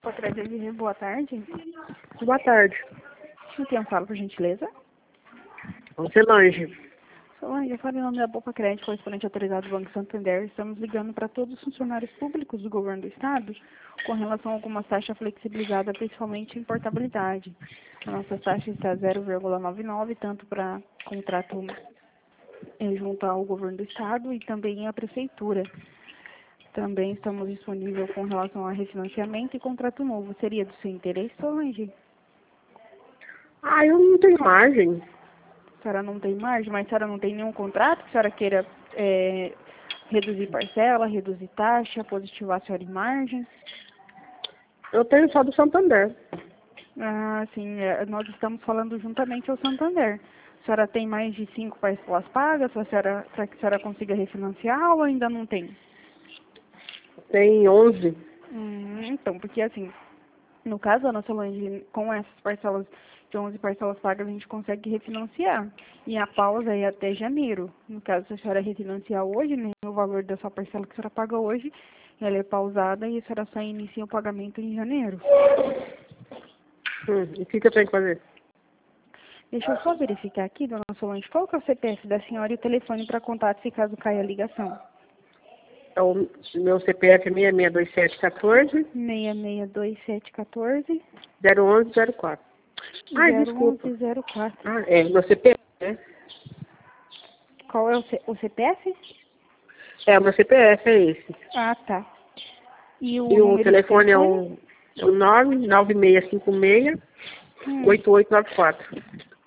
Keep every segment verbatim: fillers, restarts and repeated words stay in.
Opa, Crédito, boa tarde. Boa tarde. Com quem eu falo, por gentileza? Solange. Solange, eu falo em nome da Bopa Crédito, correspondente autorizado do Banco Santander. Estamos ligando para todos os funcionários públicos do governo do Estado com relação a algumas taxas flexibilizadas, principalmente em portabilidade. A nossa taxa está zero vírgula noventa e nove, tanto para contrato eh, junto ao governo do Estado e também à Prefeitura. Também estamos disponíveis com relação a refinanciamento e contrato novo. Seria do seu interesse, Solange? Ah, eu não tenho margem. A senhora não tem margem, mas a senhora não tem nenhum contrato que a senhora queira é, reduzir parcela, reduzir taxa, positivar a senhora em margem? Eu tenho só do Santander. Ah, sim, é, nós estamos falando juntamente ao Santander. A senhora tem mais de cinco parcelas pagas para a senhora, para que a senhora consiga refinanciar ou ainda não tem? Tem onze. Hum, então, porque assim, no caso, Ana Solange, com essas parcelas de onze parcelas pagas, a gente consegue refinanciar. E a pausa é até janeiro. No caso, se a senhora refinanciar hoje, né, o valor da sua parcela que a senhora paga hoje, ela é pausada e a senhora só inicia o pagamento em janeiro. Hum, e o que, que eu tenho que fazer? Deixa eu só verificar aqui, Dona Solange, qual que é o C P F da senhora e o telefone para contato se caso caia a ligação? É o meu C P F é seis seis dois sete um quatro, seis seis dois sete um quatro, zero um um zero quatro. Ai, zero um desculpa. um zero quatro. Ah, é, meu C P F, né? Qual é o, C o C P F? É, o meu C P F é esse. Ah, tá. E o E o número telefone de é telefone? o, é o nove nove seis cinco seis, Hum. oito oito nove quatro.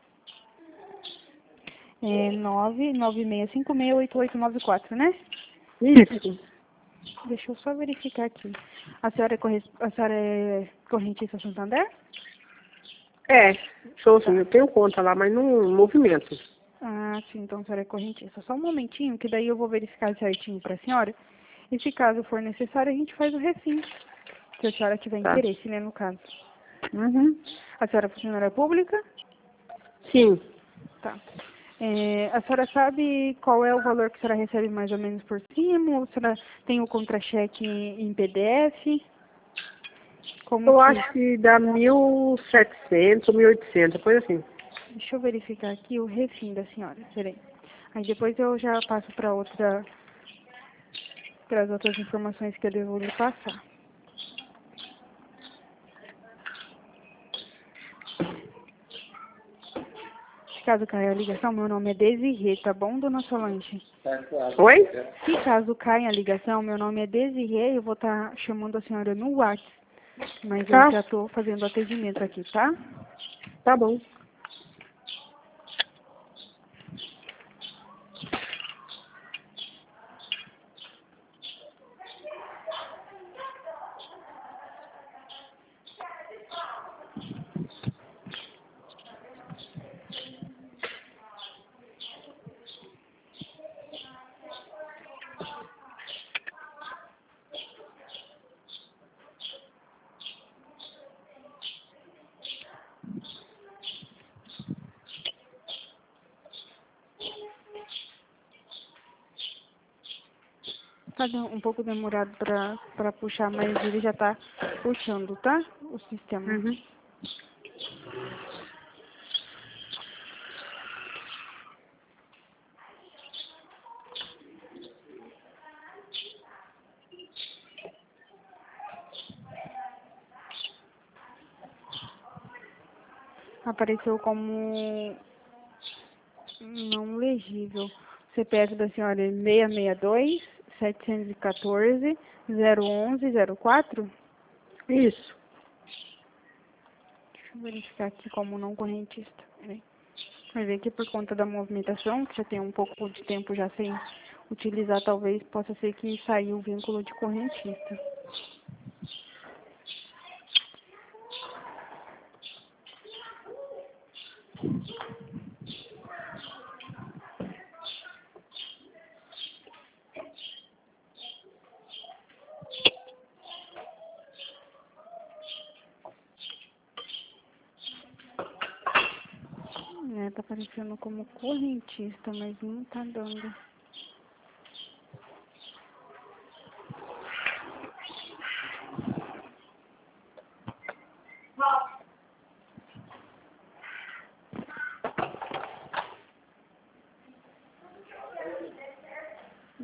É nove nove seis cinco seis oito oito nove quatro, né? Isso. Deixa eu só verificar aqui. A senhora é, corre... a senhora é correntista Santander? É, sou sim, Tá. eu tenho conta lá, mas não movimento. Ah, sim, então a senhora é correntista. Só um momentinho, que daí eu vou verificar certinho para a senhora. E se caso for necessário, a gente faz o refim. Se a senhora tiver Tá. interesse, né, no caso. Uhum. A senhora é funcionária pública? Sim. Tá. É, a senhora sabe qual é o valor que a senhora recebe mais ou menos por cima? Ou a senhora tem o contra-cheque em P D F? Como Eu que... acho que dá mil e setecentos, mil e oitocentos, coisa assim. Deixa eu verificar aqui o refim da senhora, peraí. Aí depois eu já passo para outra, para as outras informações que eu devo lhe passar. Se caso caia a ligação, meu nome é Desirê, tá bom, dona Solange? Oi? Se caso caia a ligação, meu nome é Desirê, eu vou estar chamando a senhora no WhatsApp. Mas eu Tá. já estou fazendo atendimento aqui, tá? Tá bom. Tá de- um pouco demorado para para puxar, mas ele já tá puxando, tá? O sistema. Uhum. Apareceu como não legível. O C P F da senhora é seis seis dois sete um quatro zero um um zero quatro. Isso. Deixa eu verificar aqui como não correntista. Peraí. Vai ver que por conta da movimentação, que já tem um pouco de tempo já sem utilizar, talvez possa ser que saiu o vínculo de correntista. É, tá aparecendo como correntista, mas não tá dando.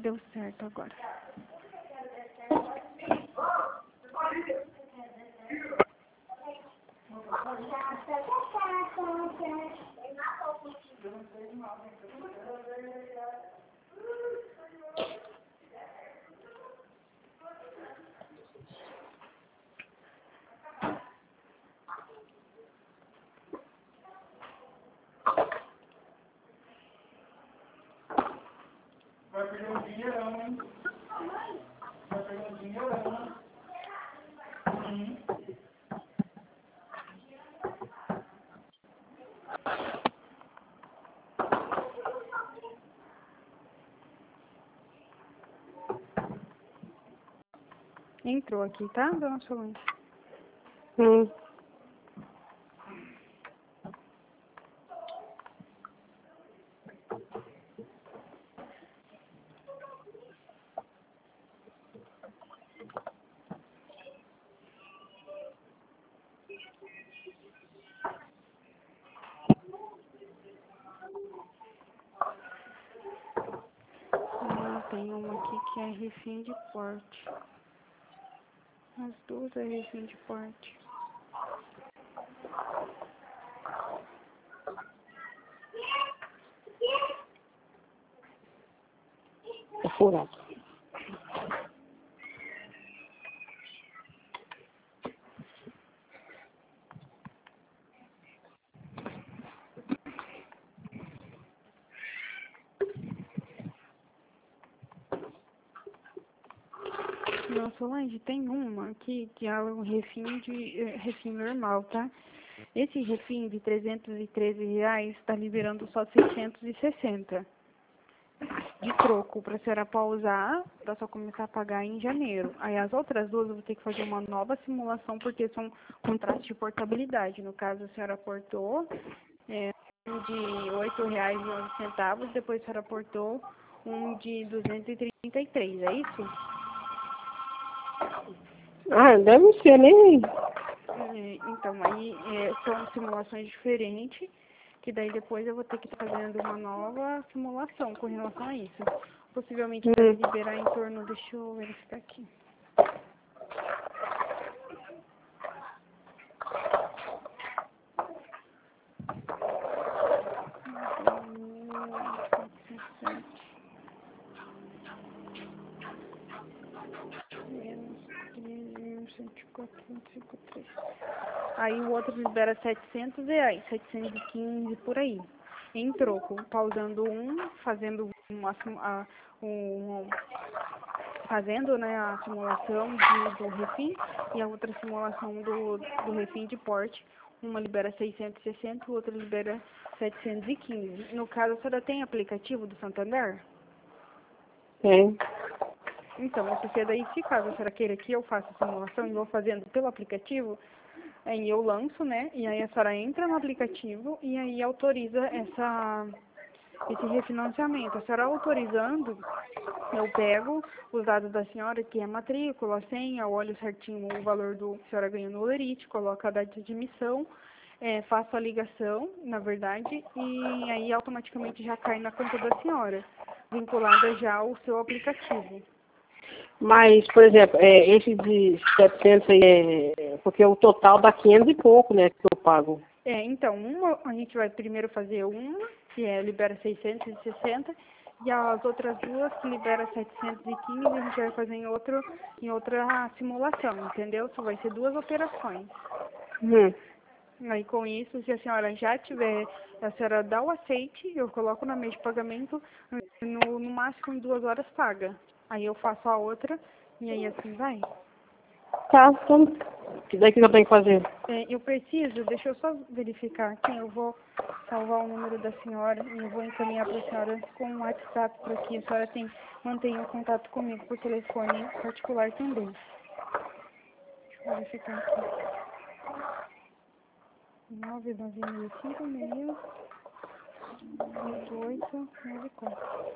deu certo agora. Vai perder um dinheirão, hein? Vai perder um dinheirão. Uhum. Entrou aqui, tá, dona Solange? Hum. Ah, tem uma aqui que é refém de porte. As duas é refém de porte. É furado. Dona Solange, tem uma aqui que é um refém de eh, refém normal, tá? Esse refém de trezentos e treze reais está liberando só seiscentos e sessenta de troco para a senhora pausar, para só começar a pagar em janeiro. Aí as outras duas eu vou ter que fazer uma nova simulação porque são contratos de portabilidade. No caso, a senhora portou é, um de oito reais e onze centavos, depois a senhora portou um de duzentos e trinta e três, é isso? Ah, deve ser, nem. É, então, aí é, são simulações diferentes, que daí depois eu vou ter que estar fazendo uma nova simulação com relação a isso. Possivelmente deve Hum. liberar em torno, deixa eu verificar aqui. Menos treze, cento e quatro, cento e cinquenta e três. Aí o outro libera setecentos reais, setecentos e quinze por aí. Em troco, pausando um, fazendo uma, sim- a, um, fazendo né, a simulação de, do refém e a outra simulação do, do refém de porte. Uma libera seiscentos e sessenta, o outro libera setecentos e quinze. No caso, a senhora tem aplicativo do Santander? Tem. Então, porque daí, se caso a senhora queira que eu faça a simulação e vou fazendo pelo aplicativo, aí eu lanço, né? E aí a senhora entra no aplicativo e aí autoriza essa, esse refinanciamento. A senhora autorizando, eu pego os dados da senhora, que é matrícula, a senha, eu olho certinho o valor do que a senhora ganhou no Lerite, coloco a data de emissão, é, faço a ligação, na verdade, e aí automaticamente já cai na conta da senhora, vinculada já ao seu aplicativo. Mas, por exemplo, é, esse de setecentos aí é. Porque o total dá quinhentos e pouco, né? Que eu pago. É, então, uma, a gente vai primeiro fazer uma, que é, libera seiscentos e sessenta, e as outras duas, que libera setecentos e quinze, a gente vai fazer em, outro, em outra simulação, entendeu? Só vai ser duas operações. Hum. Aí, com isso, se a senhora já tiver, a senhora dá o aceite, eu coloco na mesa de pagamento, no, no máximo em duas horas paga. Aí eu faço a outra, e aí assim vai. Tá, então. Que daí que eu tenho que fazer? É, eu preciso, deixa eu só verificar aqui, eu vou salvar o número da senhora e eu vou encaminhar para a senhora com um WhatsApp para que a senhora tem, mantenha o contato comigo por telefone particular também. Deixa eu verificar aqui. nove nove cinco seis oito oito nove quatro.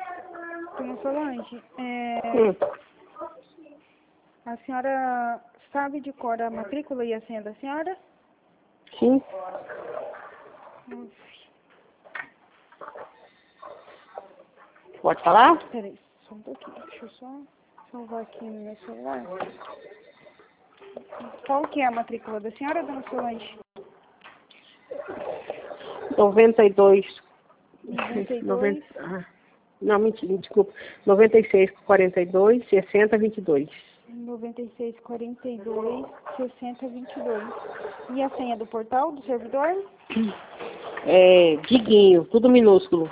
Dona Solange, é, Hum. a senhora sabe de cor a matrícula e a senha da senhora? Sim. Hum, Pode falar? Peraí, só um pouquinho. Deixa eu só salvar aqui no meu celular. Qual que é a matrícula da senhora, dona Solange? noventa e dois. noventa e dois. noventa, ah, não, mentira, desculpa. noventa e seis, quarenta e dois, sessenta, vinte e dois. noventa e seis, quarenta e dois, sessenta, vinte e dois. E a senha do portal, do servidor? É, Diguinho, tudo minúsculo.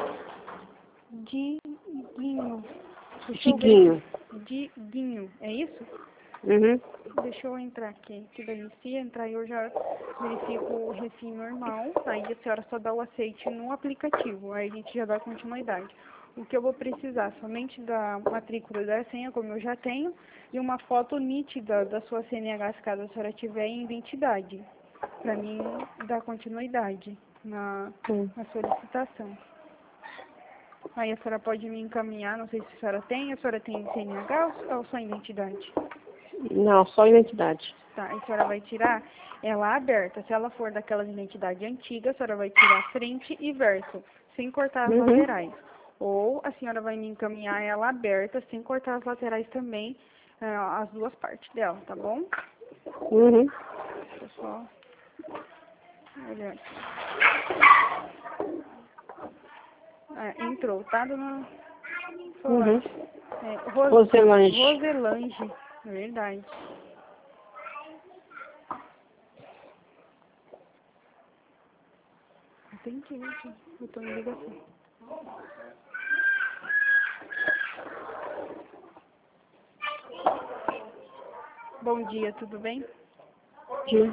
Diguinho. Deixa eu ver Diguinho. aqui. Diguinho, é isso? Uhum. Deixa eu entrar aqui, que daí se entrar eu já verifico o refim normal, aí a senhora só dá o aceite no aplicativo, aí a gente já dá continuidade. O que eu vou precisar, somente da matrícula da senha, como eu já tenho, e uma foto nítida da sua C N H, se caso a senhora tiver em identidade, para mim dar continuidade na, Hum. na solicitação. Aí a senhora pode me encaminhar, não sei se a senhora tem, a senhora tem C N H ou só identidade? Não, só identidade. Tá, a senhora vai tirar ela aberta. Se ela for daquela identidade antiga, a senhora vai tirar frente e verso, sem cortar as Uhum. laterais. Ou a senhora vai me encaminhar ela aberta, sem cortar as laterais também, ah, as duas partes dela, tá bom? Uhum. Deixa eu só olhar aqui. Ah, entrou, tá, dona Solange? Uhum. É, Ros Roselange. Roselange, verdade. Entendi, gente. Eu tô em ligação. Bom dia, tudo bem? Sim.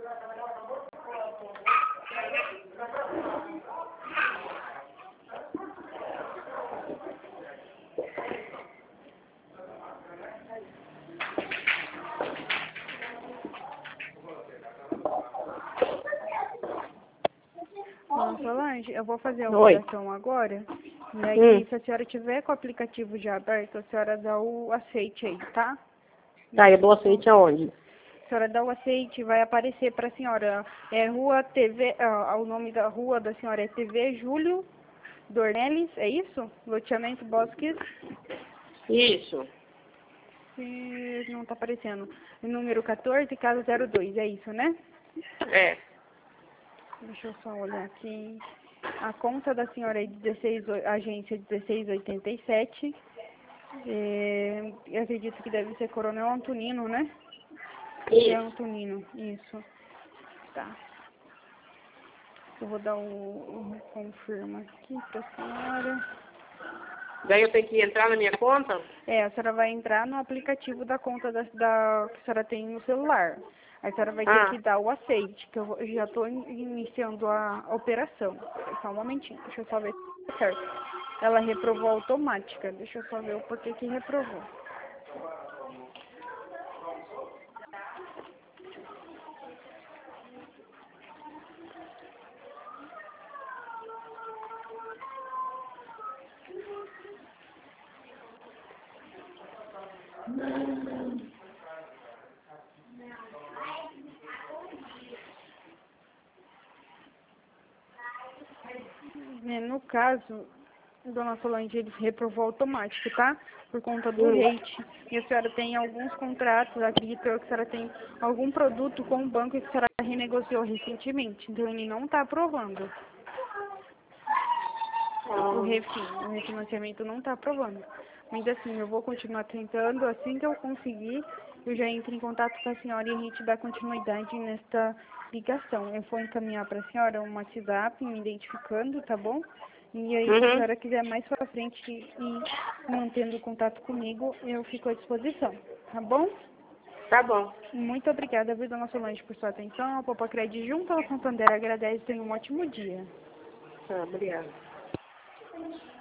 Dona Solange, eu vou fazer a Oi. operação agora. E aí, Hum. se a senhora tiver com o aplicativo já aberto, a senhora dá o aceite aí, tá? Tá, eu dou aceite aonde? A senhora dá o aceite, vai aparecer para a senhora. É Rua T V, ah, o nome da rua da senhora é T V Júlio Dornelles, é isso? Loteamento Bosques. Isso. Se não tá aparecendo. Número quatorze, casa zero dois, é isso, né? É. Deixa eu só olhar aqui. A conta da senhora é dezesseis, agência dezesseis oitenta e sete. É, eu acredito que deve ser Coronel Antonino, né? É Isso. Antonino, isso. Tá. Eu vou dar o, o confirma aqui pra senhora. Daí eu tenho que entrar na minha conta? É, a senhora vai entrar no aplicativo da conta da, da que a senhora tem no celular. Aí a senhora vai ter Ah. que dar o aceite, que eu, vou- eu já estou iniciando a, a operação. Só um momentinho, deixa eu só ver se tá certo. Ela reprovou automática, deixa eu só ver o porquê que reprovou. É, no caso, dona Solange, ele reprovou automático, tá? Por conta do Hum. rate. E a senhora tem alguns contratos, acredito eu que a senhora tem algum produto com o banco que a senhora renegociou recentemente. Então ele não está aprovando. O refin, o refinanciamento não está aprovando. Mas assim, eu vou continuar tentando, assim que eu conseguir, eu já entro em contato com a senhora e a gente dá continuidade nesta ligação. Eu vou encaminhar para a senhora um WhatsApp me identificando, tá bom? E aí, se a Uhum. senhora quiser mais para frente e mantendo contato comigo, eu fico à disposição, tá bom? Tá bom. Muito obrigada, viu, dona Solange, por sua atenção. A Popacred junto ao Santander agradece e tenha um ótimo dia. Tá, obrigada.